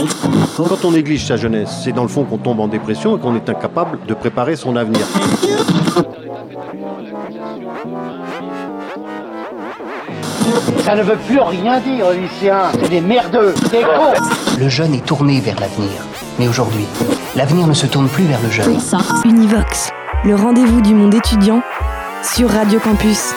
Quand on néglige sa jeunesse, c'est dans le fond qu'on tombe en dépression et qu'on est incapable de préparer son avenir. Ça ne veut plus rien dire, lycéens. C'est des merdeux, des cons. Le jeune est tourné vers l'avenir. Mais aujourd'hui, l'avenir ne se tourne plus vers le jeune. Univox, le rendez-vous du monde étudiant sur Radio Campus.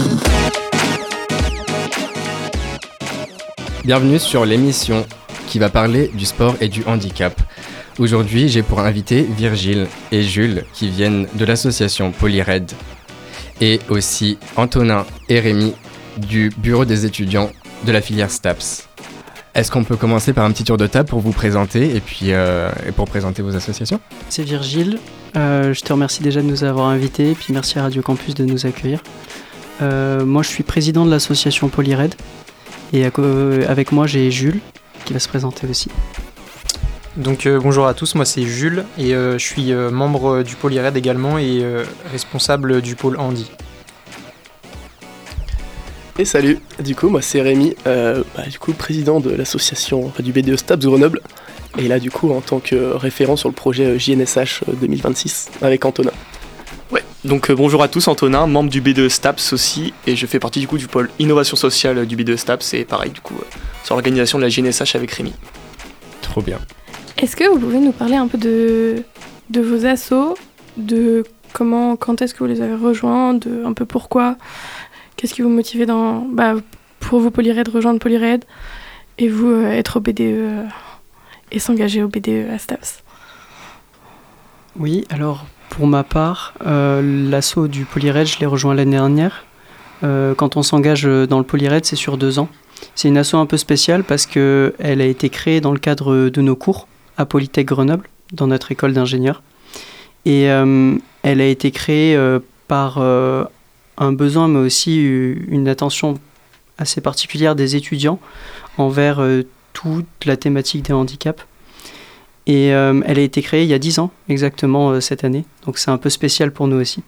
Bienvenue sur l'émission qui va parler du sport et du handicap. Aujourd'hui, j'ai pour invité Virgile et Jules qui viennent de l'association Polyred et aussi Antonin et Rémi du bureau des étudiants de la filière STAPS. Est-ce qu'on peut commencer par un petit tour de table pour vous présenter et puis pour présenter vos associations ? C'est Virgile, je te remercie déjà de nous avoir invités et puis merci à Radio Campus de nous accueillir. Moi je suis président de l'association Polyred et avec moi j'ai Jules qui va se présenter aussi. Donc bonjour à tous, moi c'est Jules et je suis membre du Polyred également et responsable du pôle handi. Et salut, du coup moi c'est Rémi, président de l'association du BDE STAPS Grenoble et là du coup en tant que référent sur le projet JNSH 2026 avec Antonin. Ouais, donc bonjour à tous, Antonin, membre du BDE STAPS aussi et je fais partie du coup du pôle innovation sociale du BDE STAPS et pareil du coup sur l'organisation de la JNSH avec Rémi. Trop bien. Est-ce que vous pouvez nous parler un peu de vos assos, de quand est-ce que vous les avez rejoints, de un peu pourquoi? Qu'est-ce qui vous motivait pour vous Polyred, rejoindre Polyred et vous être au BDE et s'engager au BDE à STAPS? Oui, alors pour ma part, l'asso du Polyred, je l'ai rejoint l'année dernière. Quand on s'engage dans le Polyred, c'est sur 2 ans. C'est une asso un peu spéciale parce qu'elle a été créée dans le cadre de nos cours à Polytech Grenoble, dans notre école d'ingénieurs. Et elle a été créée par un besoin, mais aussi une attention assez particulière des étudiants envers toute la thématique des handicaps. Et elle a été créée il y a 10 ans, exactement cette année. Donc c'est un peu spécial pour nous aussi.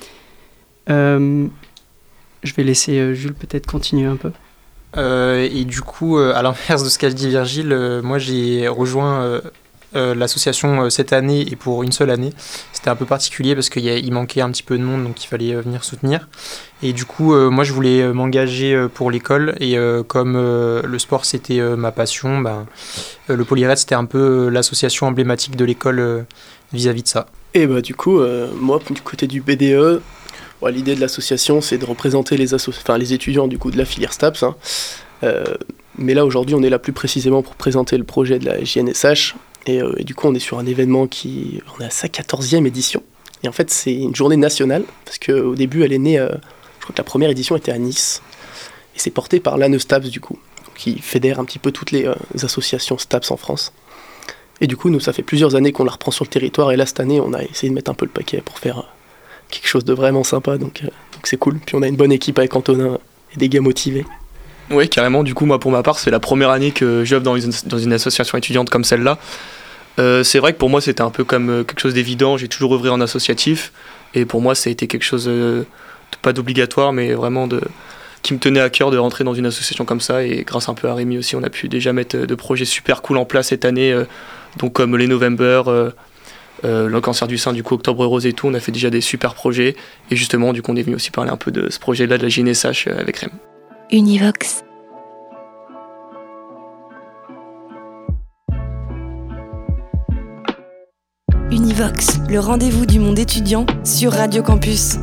Je vais laisser Jules peut-être continuer un peu. Et du coup, à l'inverse de ce qu'a dit Virgile, moi j'ai rejoint l'association cette année et pour une seule année. C'était un peu particulier parce qu'il manquait un petit peu de monde, donc il fallait venir soutenir. Et du coup, moi je voulais m'engager pour l'école et comme le sport c'était ma passion, le Polyred c'était un peu l'association emblématique de l'école vis-à-vis de ça. Et du coup, moi du côté du BDE, l'idée de l'association c'est de représenter les étudiants du coup de la filière STAPS. Mais là aujourd'hui on est là plus précisément pour présenter le projet de la JNSH. Et du coup, on est sur un événement on est à sa 14e édition. Et en fait, c'est une journée nationale, parce qu'au début, elle est née, je crois que la première édition était à Nice. Et c'est porté par l'ANE STAPS, du coup, qui fédère un petit peu toutes les associations STAPS en France. Et du coup, nous, ça fait plusieurs années qu'on la reprend sur le territoire. Et là, cette année, on a essayé de mettre un peu le paquet pour faire quelque chose de vraiment sympa. Donc c'est cool. Puis on a une bonne équipe avec Antonin et des gars motivés. Oui, carrément. Du coup, moi, pour ma part, c'est la première année que j'œuvre dans une association étudiante comme celle-là. C'est vrai que pour moi, c'était un peu comme quelque chose d'évident. J'ai toujours œuvré en associatif. Et pour moi, ça a été quelque chose pas d'obligatoire, mais vraiment qui me tenait à cœur de rentrer dans une association comme ça. Et grâce un peu à Rémi aussi, on a pu déjà mettre de projets super cool en place cette année. Donc comme les November, le cancer du sein, du coup, Octobre Rose et tout. On a fait déjà des super projets. Et justement, du coup, on est venu aussi parler un peu de ce projet-là, de la JNSH avec Rémi. Univox. Univox, le rendez-vous du monde étudiant sur Radio Campus.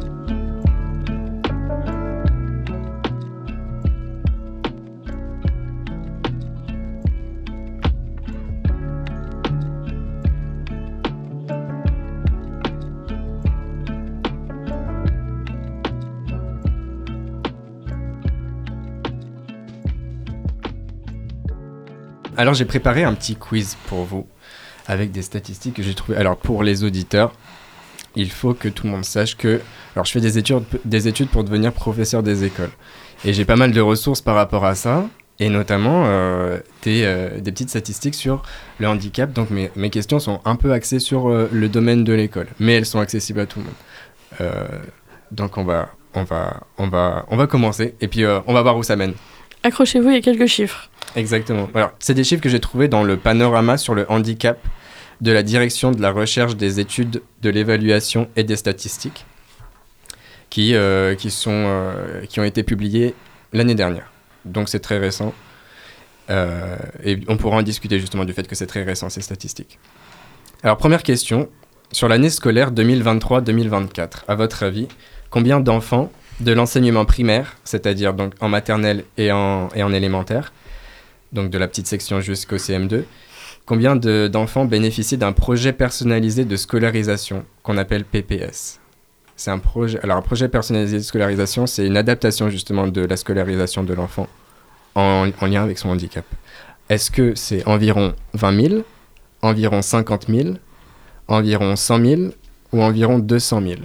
Alors j'ai préparé un petit quiz pour vous avec des statistiques que j'ai trouvées. Alors pour les auditeurs, il faut que tout le monde sache que... Alors je fais des études pour devenir professeur des écoles. Et j'ai pas mal de ressources par rapport à ça, et notamment des petites statistiques sur le handicap. Donc mes questions sont un peu axées sur le domaine de l'école, mais elles sont accessibles à tout le monde. Donc on va commencer, et puis on va voir où ça mène. Accrochez-vous, il y a quelques chiffres. Exactement. Alors, c'est des chiffres que j'ai trouvés dans le panorama sur le handicap de la direction de la recherche, des études, de l'évaluation et des statistiques qui ont été publiés l'année dernière. Donc c'est très récent. Et on pourra en discuter justement du fait que c'est très récent, ces statistiques. Alors, première question. Sur l'année scolaire 2023-2024, à votre avis, combien d'enfants de l'enseignement primaire, c'est-à-dire donc en maternelle et en élémentaire, donc de la petite section jusqu'au CM2, combien d'enfants bénéficient d'un projet personnalisé de scolarisation qu'on appelle PPS? C'est un projet. Alors, un projet personnalisé de scolarisation, c'est une adaptation justement de la scolarisation de l'enfant en lien avec son handicap. Est-ce que c'est environ 20 000, environ 50 000, environ 100 000 ou environ 200 000?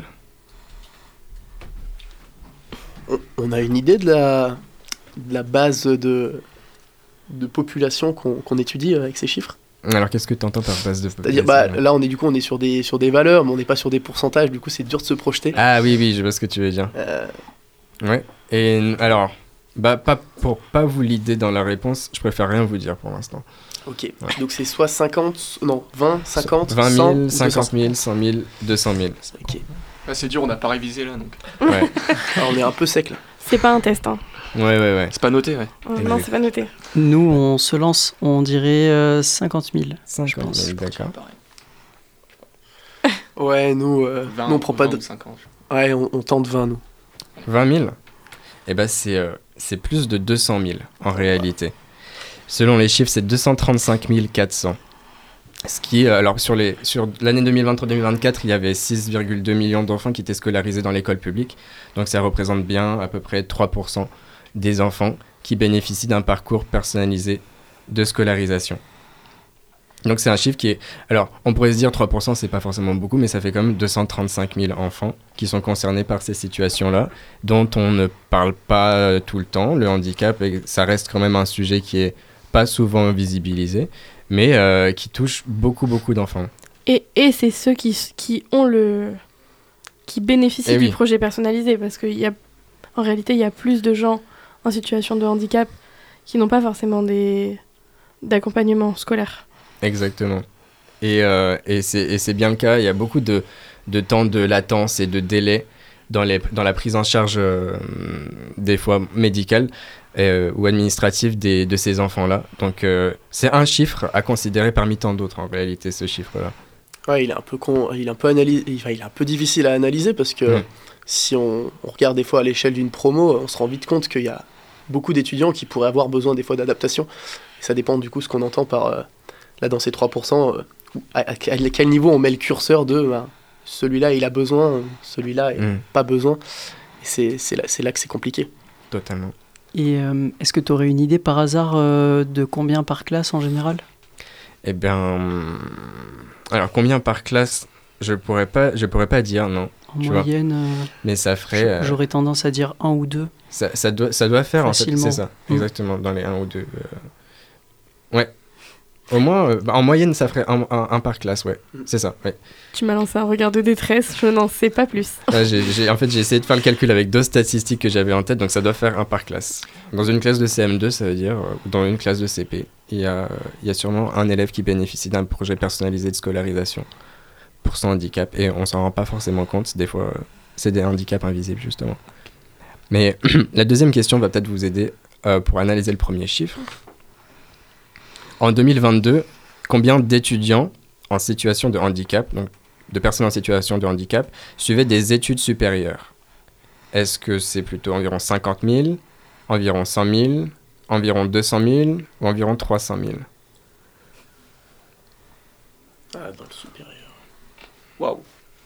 On a une idée de la base de population qu'on étudie avec ces chiffres? Alors, qu'est-ce que tu entends par base de population? C'est-à-dire, là, on est sur des valeurs, mais on n'est pas sur des pourcentages, du coup, c'est dur de se projeter. Ah oui, je vois ce que tu veux dire. Ouais. Et alors, pour pas vous l'idée dans la réponse, je préfère rien vous dire pour l'instant. Ok, ouais. Donc c'est soit 50, non, 20, 50, 20 000, 100, 50 000, 100 000, 200 000. Ok. Ah, c'est dur, on n'a pas révisé là donc. Ouais. Alors, on est un peu sec là. C'est pas un test, hein. Ouais. C'est pas noté, ouais. Non, c'est pas noté. Nous, on se lance, on dirait 50 000. 50 000, d'accord. Ouais, nous, 20, nous on prend pas de... 50. Ouais, on tente 20, nous. 20 000 ? Eh ben, c'est plus de 200 000 en réalité. Selon les chiffres, c'est 235 400. Ce qui, alors sur l'année 2023-2024, il y avait 6,2 millions d'enfants qui étaient scolarisés dans l'école publique. Donc ça représente bien à peu près 3% des enfants qui bénéficient d'un parcours personnalisé de scolarisation. Donc c'est un chiffre qui est... Alors on pourrait se dire 3%, c'est pas forcément beaucoup, mais ça fait quand même 235 000 enfants qui sont concernés par ces situations-là, dont on ne parle pas tout le temps. Le handicap, ça reste quand même un sujet qui est pas souvent visibilisé, mais qui touche beaucoup d'enfants. Et c'est ceux qui bénéficient du projet personnalisé, parce qu'en réalité, il y a plus de gens en situation de handicap qui n'ont pas forcément d'accompagnement scolaire. Exactement. Et c'est bien le cas. Il y a beaucoup de temps de latence et de délai dans la prise en charge, des fois médicale ou administrative de ces enfants-là. Donc, c'est un chiffre à considérer parmi tant d'autres, en réalité, ce chiffre-là. Ouais, il est un peu difficile à analyser parce que si on regarde des fois à l'échelle d'une promo, on se rend vite compte qu'il y a beaucoup d'étudiants qui pourraient avoir besoin des fois d'adaptation. Et ça dépend du coup ce qu'on entend par... Là, dans ces 3%, à quel niveau on met le curseur de celui-là, il a besoin, celui-là, il n'a pas besoin. Et c'est là que c'est compliqué. Totalement. Et est-ce que tu aurais une idée par hasard de combien par classe en général? Eh bien... Alors, combien par classe? Je pourrais pas dire, non. En moyenne, mais ça ferait... J'aurais tendance à dire 1 ou 2. Ça doit faire, facilement. En fait, c'est ça. Exactement, dans les 1 ou 2. Ouais. Au moins, en moyenne, ça ferait un par classe, ouais. C'est ça, ouais. Tu m'as lancé un regard de détresse, je n'en sais pas plus. J'ai essayé de faire le calcul avec d'autres statistiques que j'avais en tête, donc ça doit faire un par classe. Dans une classe de CM2, ça veut dire, dans une classe de CP, il y a sûrement un élève qui bénéficie d'un projet personnalisé de scolarisation pour son handicap, et on s'en rend pas forcément compte. Des fois, c'est des handicaps invisibles, justement. Mais la deuxième question va peut-être vous aider pour analyser le premier chiffre. En 2022, combien d'étudiants en situation de handicap, donc de personnes en situation de handicap, suivaient des études supérieures? Est-ce que c'est plutôt environ 50 000, environ 100 000, environ 200 000 ou environ 300 000? Dans le supérieur. Waouh!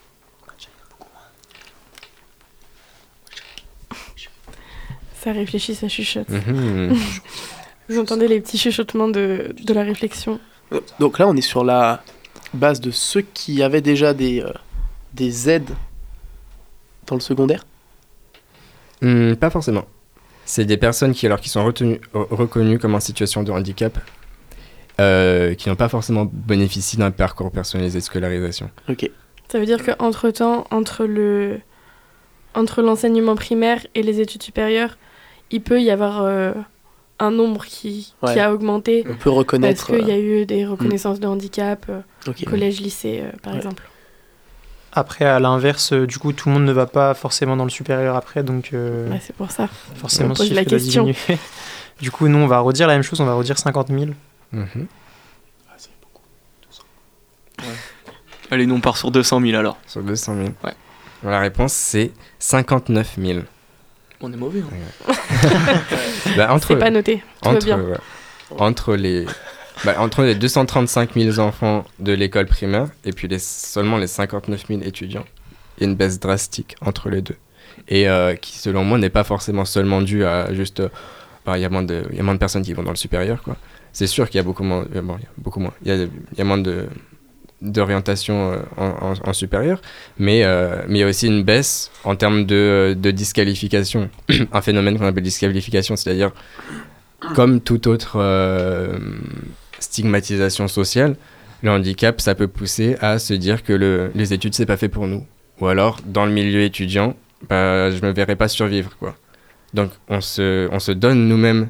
Ça réfléchit, ça chuchote. Vous entendez les petits chuchotements de la réflexion. Donc là, on est sur la base de ceux qui avaient déjà des aides dans le secondaire? Pas forcément. C'est des personnes qui sont reconnues comme en situation de handicap, qui n'ont pas forcément bénéficié d'un parcours personnalisé de scolarisation. Ok. Ça veut dire qu'entre-temps, entre l'enseignement primaire et les études supérieures, il peut y avoir un nombre qui Ouais. a augmenté. On peut reconnaître. Parce qu'il y a eu des reconnaissances de handicap, Ok. collège, lycée, par exemple. Après, à l'inverse, du coup, tout le monde ne va pas forcément dans le supérieur après, donc Ouais, c'est pour ça. forcément, On pose ce la chiffre va question. diminuer. Du coup, nous, on va redire la même chose, on va redire 50 000. Mhm. Allez, nous on part sur 200 000 alors. Sur 200 000. Ouais. La réponse, c'est 59 000. On est mauvais. Hein. Bah, entre, C'est pas noté. Tout va entre, bien. entre les 235 000 enfants de l'école primaire et puis seulement les 59 000 étudiants, il y a une baisse drastique entre les deux. Et qui, selon moi, n'est pas forcément seulement due à juste... il y a moins de personnes qui vont dans le supérieur, quoi. C'est sûr qu'il y a beaucoup moins... Il y a moins d'orientation en supérieur, mais il y a aussi une baisse en termes de disqualification. Un phénomène qu'on appelle disqualification, c'est-à-dire, comme toute autre stigmatisation sociale, le handicap, ça peut pousser à se dire que les études, c'est pas fait pour nous. Ou alors, dans le milieu étudiant, je me verrai pas survivre, quoi. Donc, on se donne nous-mêmes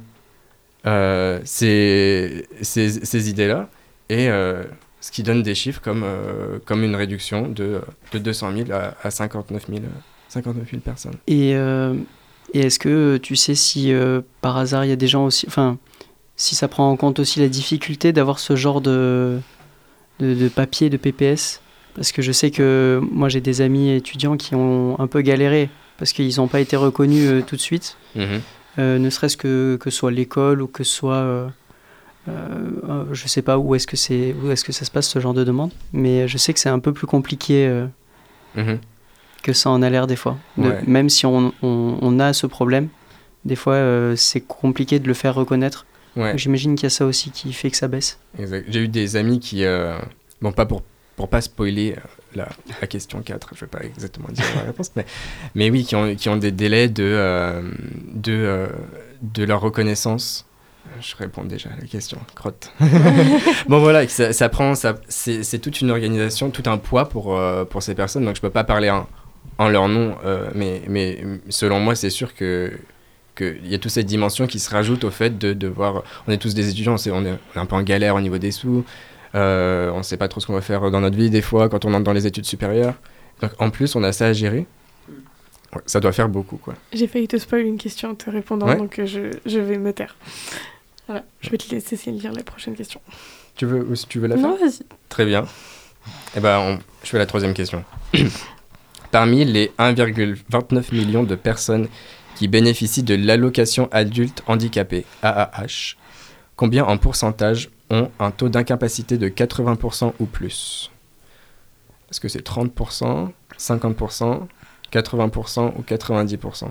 ces idées-là, et ce qui donne des chiffres comme une réduction de 200 000 à 59 000 personnes. Et est-ce que tu sais si par hasard il y a des gens aussi, enfin, si ça prend en compte aussi la difficulté d'avoir ce genre de papier, de PPS? Parce que je sais que moi j'ai des amis étudiants qui ont un peu galéré parce qu'ils n'ont pas été reconnus tout de suite, ne serait-ce que ce soit l'école ou que ce soit... je sais pas où est-ce que ça se passe ce genre de demande, mais je sais que c'est un peu plus compliqué que ça en a l'air des fois. Ouais. Même si on a ce problème, des fois c'est compliqué de le faire reconnaître. Ouais. J'imagine qu'il y a ça aussi qui fait que ça baisse. Exact. J'ai eu des amis qui... bon, pas pour pas spoiler la question 4, je vais pas exactement dire la réponse, mais oui, qui ont des délais de leur reconnaissance. Je réponds déjà à la question, crotte. Bon voilà, c'est toute une organisation, tout un poids pour ces personnes, donc je peux pas parler en leur nom, mais selon moi, c'est sûr qu'il y a toute cette dimension qui se rajoute au fait de devoir... On est tous des étudiants, on est un peu en galère au niveau des sous, on sait pas trop ce qu'on va faire dans notre vie des fois quand on entre dans les études supérieures. Donc en plus, on a ça à gérer. Ouais, ça doit faire beaucoup, quoi. J'ai failli te spoil une question en te répondant, Ouais. donc je vais me taire. Voilà, je vais te laisser lire la prochaine question. Tu veux la faire? Non, vas-y. Très bien. Eh ben, je fais la troisième question. Parmi les 1,29 million de personnes qui bénéficient de l'allocation adulte handicapé, AAH, combien en pourcentage ont un taux d'incapacité de 80% ou plus? Est-ce que c'est 30%, 50%, 80% ou 90%?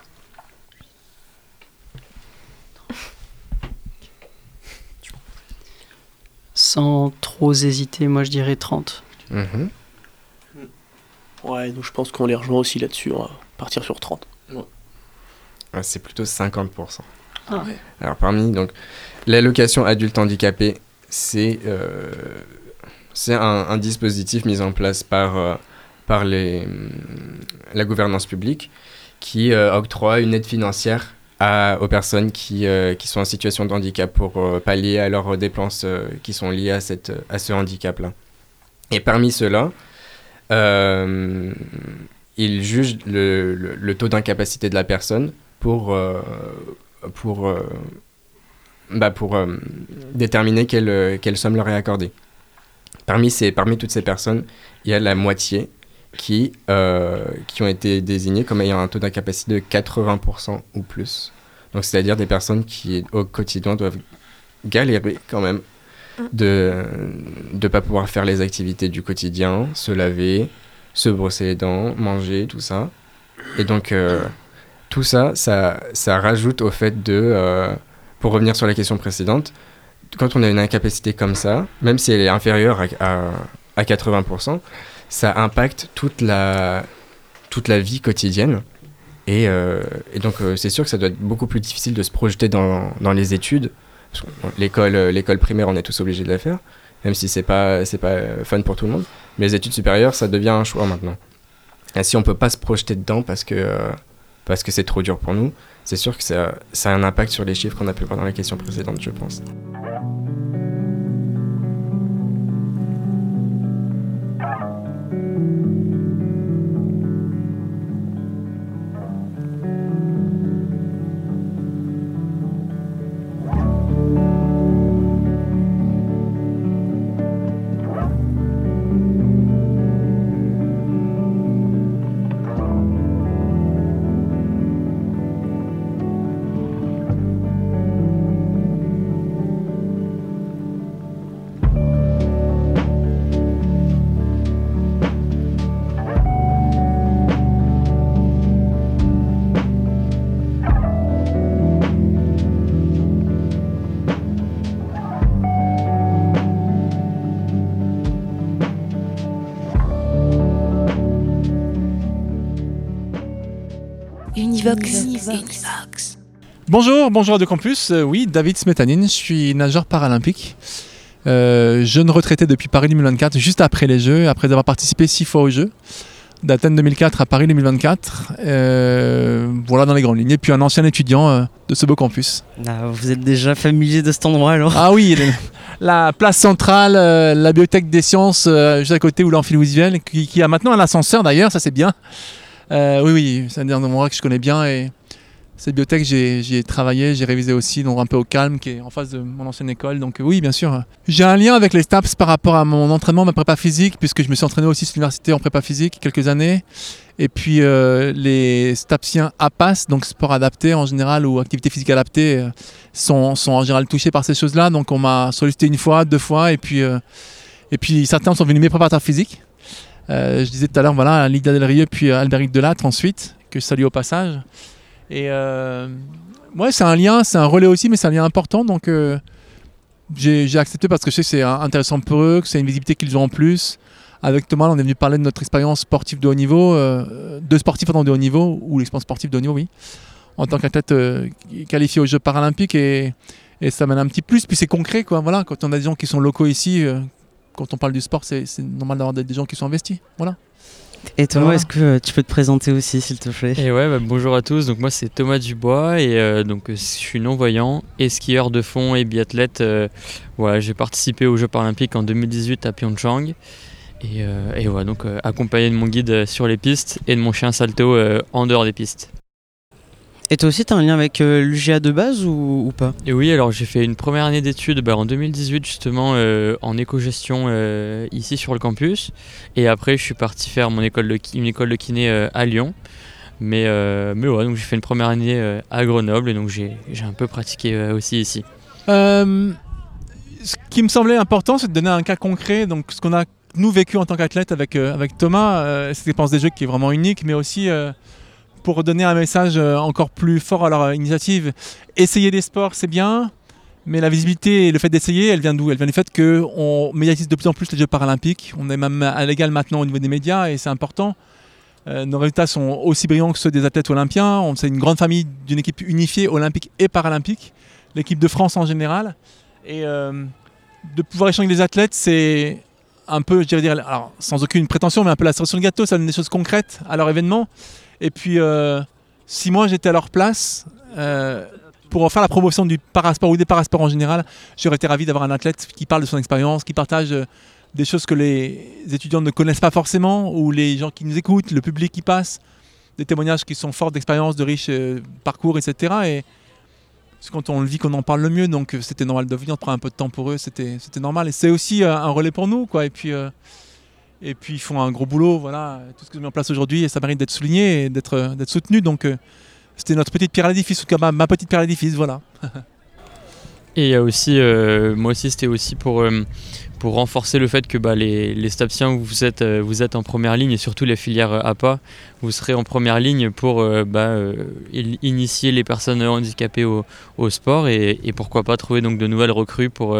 Sans trop hésiter, moi je dirais 30. Mhm. Ouais, donc je pense qu'on les rejoint aussi là-dessus. On va partir sur 30. Ouais, c'est plutôt 50%. Ah. Alors parmi donc l'allocation adulte handicapé, c'est un dispositif mis en place par la gouvernance publique qui octroie une aide financière aux personnes qui sont en situation de handicap pour pallier à leurs dépenses qui sont liées à ce handicap-là. Et parmi ceux-là, ils jugent le taux d'incapacité de la personne pour déterminer quelle somme leur est accordée. Parmi toutes ces personnes, il y a la moitié qui ont été désignées comme ayant un taux d'incapacité de 80% ou plus. Donc c'est-à-dire des personnes qui au quotidien doivent galérer quand même de ne pas pouvoir faire les activités du quotidien, se laver, se brosser les dents, manger, tout ça. Et donc tout ça rajoute au fait pour revenir sur la question précédente, quand on a une incapacité comme ça, même si elle est inférieure à 80%, ça impacte toute la vie quotidienne. Et donc, c'est sûr que ça doit être beaucoup plus difficile de se projeter dans les études. Parce que l'école primaire, on est tous obligés de la faire, même si c'est pas fun pour tout le monde. Mais les études supérieures, ça devient un choix maintenant. Et si on peut pas se projeter dedans parce que c'est trop dur pour nous, c'est sûr que ça a un impact sur les chiffres qu'on a pu voir dans la question précédente, je pense. Univox. Bonjour Radio Campus, oui, David Smetanine, je suis nageur paralympique, jeune retraité depuis Paris 2024, juste après les Jeux, après avoir participé 6 fois aux Jeux, d'Athènes 2004 à Paris 2024, voilà dans les grandes lignes, et puis un ancien étudiant de ce beau campus. Ah, vous êtes déjà familier de cet endroit alors? Ah oui, la place centrale, la bibliothèque des sciences, juste à côté, ou l'amphilosophienne, qui a maintenant un ascenseur d'ailleurs, ça c'est bien. Oui, c'est un endroit que je connais bien et cette bibliothèque, j'y ai travaillé, j'ai révisé aussi, donc un peu au calme, qui est en face de mon ancienne école. Donc oui, bien sûr. J'ai un lien avec les STAPS par rapport à mon entraînement, ma prépa physique, puisque je me suis entraîné aussi sur l'université en prépa physique quelques années. Et puis les STAPsiens APAS, donc sport adapté en général ou activité physique adaptée, sont en général touchés par ces choses-là. Donc on m'a sollicité 1 fois, 2 fois, et puis certains sont venus mes préparateurs physiques. Je disais tout à l'heure, voilà, Lydia Del Rieu, puis Albéric Delattre ensuite, que je salue au passage. Et ouais, c'est un lien, c'est un relais aussi, mais c'est un lien important. Donc j'ai accepté parce que je sais que c'est intéressant pour eux, que c'est une visibilité qu'ils ont en plus. Avec Thomas, on est venu parler de notre expérience sportive de haut niveau, de sportifs de haut niveau, ou l'expérience sportive de haut niveau, oui, en tant qu'athlète qualifié aux Jeux paralympiques. Et ça mène un petit plus, puis c'est concret, quoi. Voilà, quand on a des gens qui sont locaux ici. Quand on parle du sport, c'est normal d'avoir des gens qui sont investis. Voilà. Et Thomas, est-ce que tu peux te présenter aussi, s'il te plaît? Et ouais, bonjour à tous. Donc moi, c'est Thomas Dubois et donc je suis non-voyant et skieur de fond et biathlète. Voilà, j'ai participé aux Jeux paralympiques en 2018 à Pyeongchang et voilà, donc accompagné de mon guide sur les pistes et de mon chien Salto en dehors des pistes. Et toi aussi, tu as un lien avec l'UGA de base ou pas? Et oui, alors j'ai fait une première année d'études en 2018 justement en éco-gestion ici sur le campus. Et après, je suis parti faire une école de kiné à Lyon. Mais ouais, donc j'ai fait une première année à Grenoble et donc j'ai un peu pratiqué aussi ici. Ce qui me semblait important, c'est de donner un cas concret. Donc ce qu'on a nous vécu en tant qu'athlète avec Thomas, cette expérience des Jeux qui est vraiment unique, mais aussi pour donner un message encore plus fort à leur initiative. Essayer des sports, c'est bien, mais la visibilité et le fait d'essayer, elle vient d'où? Elle vient du fait qu'on médiatise de plus en plus les Jeux paralympiques. On est même à l'égal maintenant au niveau des médias et c'est important. Nos résultats sont aussi brillants que ceux des athlètes olympiens. C'est une grande famille d'une équipe unifiée olympique et paralympique, l'équipe de France en général. Et de pouvoir échanger avec les athlètes, c'est un peu, je dirais, alors, sans aucune prétention, mais un peu la cerise sur le gâteau, ça donne des choses concrètes à leur événement. Et puis, si moi j'étais à leur place, pour faire la promotion du parasport ou des parasports en général, j'aurais été ravi d'avoir un athlète qui parle de son expérience, qui partage des choses que les étudiants ne connaissent pas forcément, ou les gens qui nous écoutent, le public qui passe, des témoignages qui sont forts d'expérience, de riches parcours, etc. Et quand on le vit, qu'on en parle le mieux, donc c'était normal de venir, de prendre un peu de temps pour eux, c'était normal. Et c'est aussi un relais pour nous, quoi. Et puis ils font un gros boulot, voilà, tout ce que j'ai mis en place aujourd'hui, et ça mérite d'être souligné et d'être soutenu. Donc c'était notre petite pierre à l'édifice, en tout cas ma petite pierre à l'édifice, voilà. Et il y a aussi, moi aussi c'était aussi pour renforcer le fait que les STAPsiens, vous êtes en première ligne, et surtout les filières APA, vous serez en première ligne pour initier les personnes handicapées au sport et pourquoi pas trouver donc de nouvelles recrues pour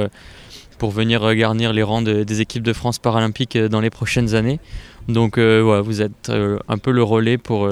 venir garnir les rangs des équipes de France paralympiques dans les prochaines années. Donc voilà, vous êtes un peu le relais pour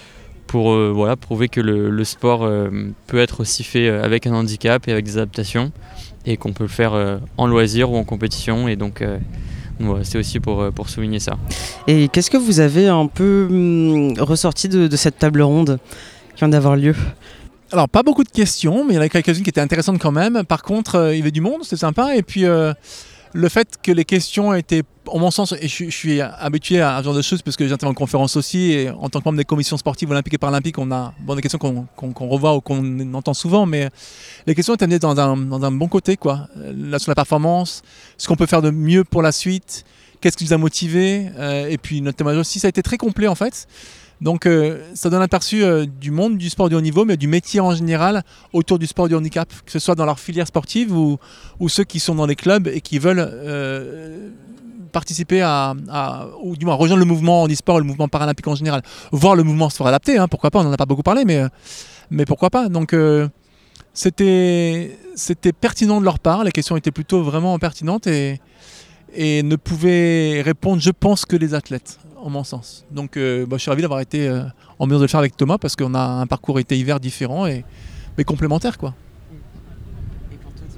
prouver que le sport peut être aussi fait avec un handicap et avec des adaptations, et qu'on peut le faire en loisir ou en compétition. Et donc voilà, c'est aussi pour souligner ça. Et qu'est-ce que vous avez un peu ressorti de cette table ronde qui vient d'avoir lieu? Alors, pas beaucoup de questions, mais il y en avait quelques-unes qui étaient intéressantes quand même. Par contre, il y avait du monde, c'était sympa. Et puis, le fait que les questions étaient, en mon sens, et je suis habitué à ce genre de choses parce que j'interviens en conférence aussi, et en tant que membre des commissions sportives olympiques et paralympiques, on a des questions qu'on revoit ou qu'on entend souvent, mais les questions étaient amenées dans un bon côté, quoi. Là, sur la performance, ce qu'on peut faire de mieux pour la suite, qu'est-ce qui nous a motivés, et puis notre témoignage aussi, ça a été très complet en fait. Donc ça donne un aperçu du monde du sport de haut niveau, mais du métier en général autour du sport du handicap, que ce soit dans leur filière sportive ou ceux qui sont dans les clubs et qui veulent participer ou du moins rejoindre le mouvement handisport, le mouvement paralympique en général, voire le mouvement sport adapté, hein, pourquoi pas, on n'en a pas beaucoup parlé, mais pourquoi pas. Donc c'était pertinent de leur part, les questions étaient plutôt vraiment pertinentes et ne pouvaient répondre, je pense, que les athlètes, en mon sens. Donc je suis ravi d'avoir été en mesure de le faire avec Thomas parce qu'on a un parcours été-hiver différent mais complémentaire, quoi. Et pour toi,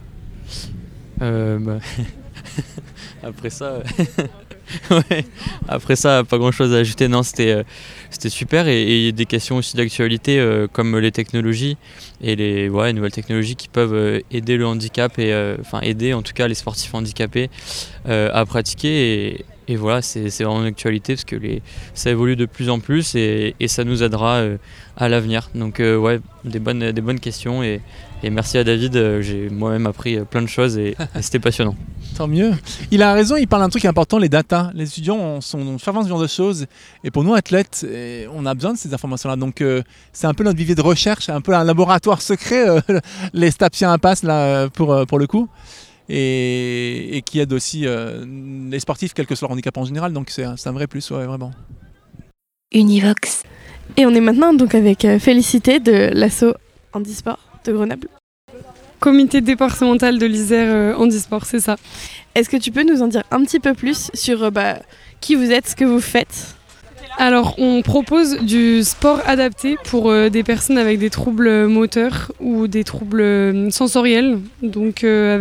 Thomas Après ça, ouais. Après ça, pas grand-chose à ajouter. Non, c'était super et des questions aussi d'actualité comme les technologies et les nouvelles technologies qui peuvent aider le handicap et aider en tout cas les sportifs handicapés à pratiquer et voilà, c'est vraiment une actualité parce que ça évolue de plus en plus et ça nous aidera à l'avenir. Donc des bonnes questions et merci à David, j'ai moi-même appris plein de choses et c'était passionnant. Tant mieux. Il a raison, il parle d'un truc important, les datas. Les étudiants sont fervents ce genre de choses et pour nous athlètes, on a besoin de ces informations-là. Donc c'est un peu notre vivier de recherche, un peu un laboratoire secret, les Stapsiens Impasse là, pour le coup. Et qui aide aussi les sportifs, quel que soit leur handicap en général. Donc c'est un vrai plus, ouais, vraiment. Univox. Et on est maintenant donc avec Félicité de l'asso Handisport de Grenoble. Comité départemental de l'Isère Handisport, c'est ça. Est-ce que tu peux nous en dire un petit peu plus sur qui vous êtes, ce que vous faites ? Alors, on propose du sport adapté pour des personnes avec des troubles moteurs ou des troubles sensoriels, donc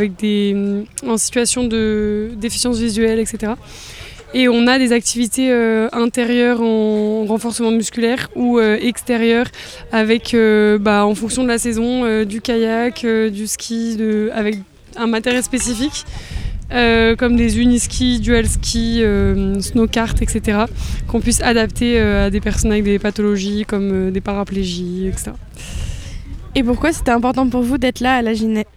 en situation de déficience visuelle, etc. Et on a des activités intérieures en renforcement musculaire ou extérieures avec, en fonction de la saison, du kayak, du ski, avec un matériel spécifique. Comme des uniskis, dual ski, snowkart, etc. qu'on puisse adapter à des personnes avec des pathologies comme des paraplégies, etc. Et pourquoi c'était important pour vous d'être là à la JNSH ?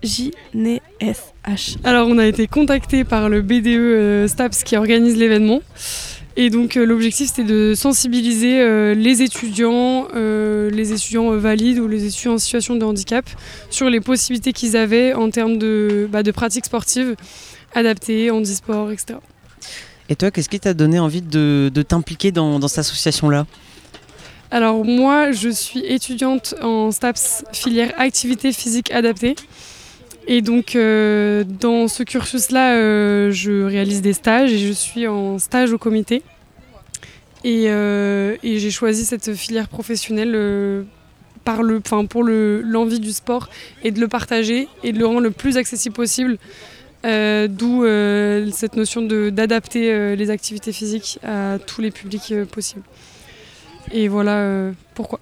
Alors on a été contacté par le BDE STAPS qui organise l'événement. Et donc l'objectif c'était de sensibiliser les étudiants valides ou les étudiants en situation de handicap sur les possibilités qu'ils avaient en termes de pratiques sportives adaptées, handisport, etc. Et toi, qu'est-ce qui t'a donné envie de t'impliquer dans cette association-là ? Alors moi, je suis étudiante en STAPS filière activité physique adaptée. Et donc dans ce cursus-là, je réalise des stages et je suis en stage au comité. Et j'ai choisi cette filière professionnelle pour l'envie du sport et de le partager et de le rendre le plus accessible possible. D'où cette notion d'adapter les activités physiques à tous les publics possibles. Et voilà pourquoi.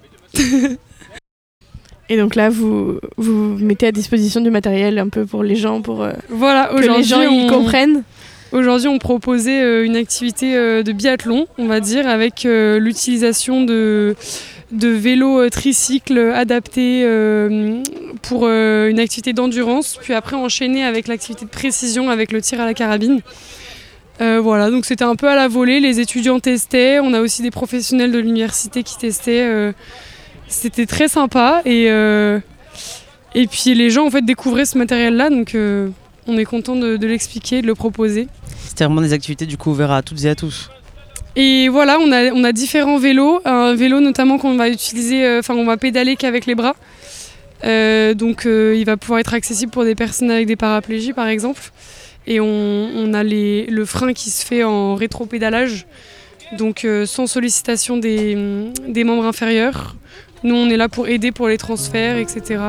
Et donc là, vous mettez à disposition du matériel un peu pour les gens, pour que les gens y comprennent. Aujourd'hui, on proposait une activité de biathlon, on va dire, avec l'utilisation de vélos tricycles adaptés pour une activité d'endurance, puis après enchaîner avec l'activité de précision avec le tir à la carabine. Voilà, donc c'était un peu à la volée, les étudiants testaient, on a aussi des professionnels de l'université qui testaient. C'était très sympa et puis les gens en fait découvraient ce matériel-là, donc on est content de l'expliquer, de le proposer. C'était vraiment des activités du coup ouvertes à toutes et à tous. Et voilà, on a différents vélos, un vélo notamment qu'on va utiliser, on va pédaler qu'avec les bras. Donc il va pouvoir être accessible pour des personnes avec des paraplégies par exemple. Et on a le frein qui se fait en rétro-pédalage, donc sans sollicitation des membres inférieurs. Nous on est là pour aider pour les transferts, etc.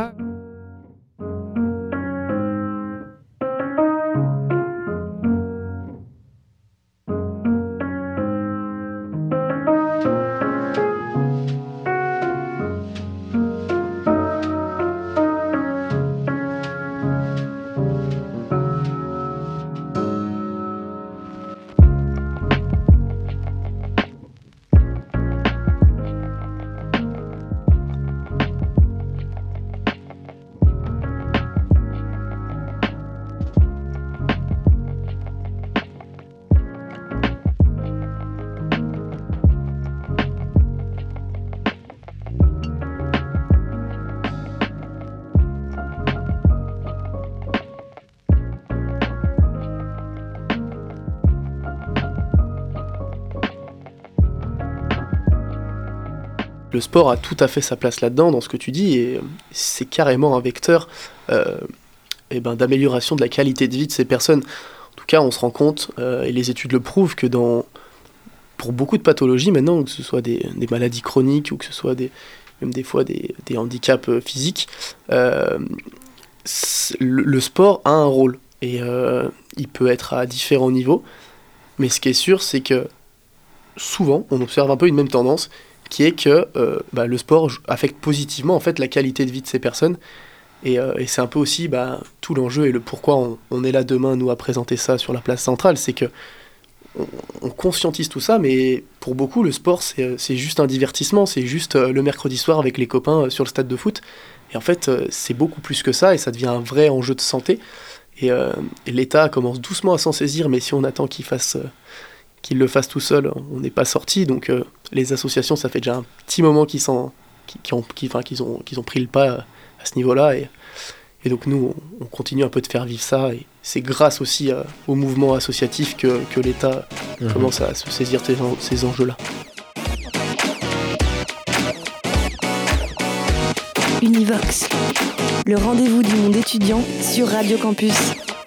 Le sport a tout à fait sa place là-dedans, dans ce que tu dis, et c'est carrément un vecteur d'amélioration de la qualité de vie de ces personnes. En tout cas, on se rend compte, et les études le prouvent, que pour beaucoup de pathologies maintenant, que ce soit des maladies chroniques ou que ce soit même des fois des handicaps physiques, le sport a un rôle, et il peut être à différents niveaux, mais ce qui est sûr, c'est que souvent, on observe un peu une même tendance, qui est que le sport affecte positivement en fait la qualité de vie de ces personnes, et c'est un peu aussi tout l'enjeu et le pourquoi on est là demain, nous, à présenter ça sur la place centrale, c'est que on conscientise tout ça, mais pour beaucoup, le sport, c'est juste un divertissement, c'est juste le mercredi soir avec les copains sur le stade de foot, et en fait, c'est beaucoup plus que ça, et ça devient un vrai enjeu de santé, et l'État commence doucement à s'en saisir, mais si on attend qu'il le fasse tout seul, on n'est pas sorti. Donc les associations, ça fait déjà un petit moment qu'ils ont pris le pas à ce niveau-là, et donc nous, on continue un peu de faire vivre ça, et c'est grâce aussi au mouvement associatif que l'État commence à se saisir de ces enjeux-là. Univox, le rendez-vous du monde étudiant sur Radio Campus.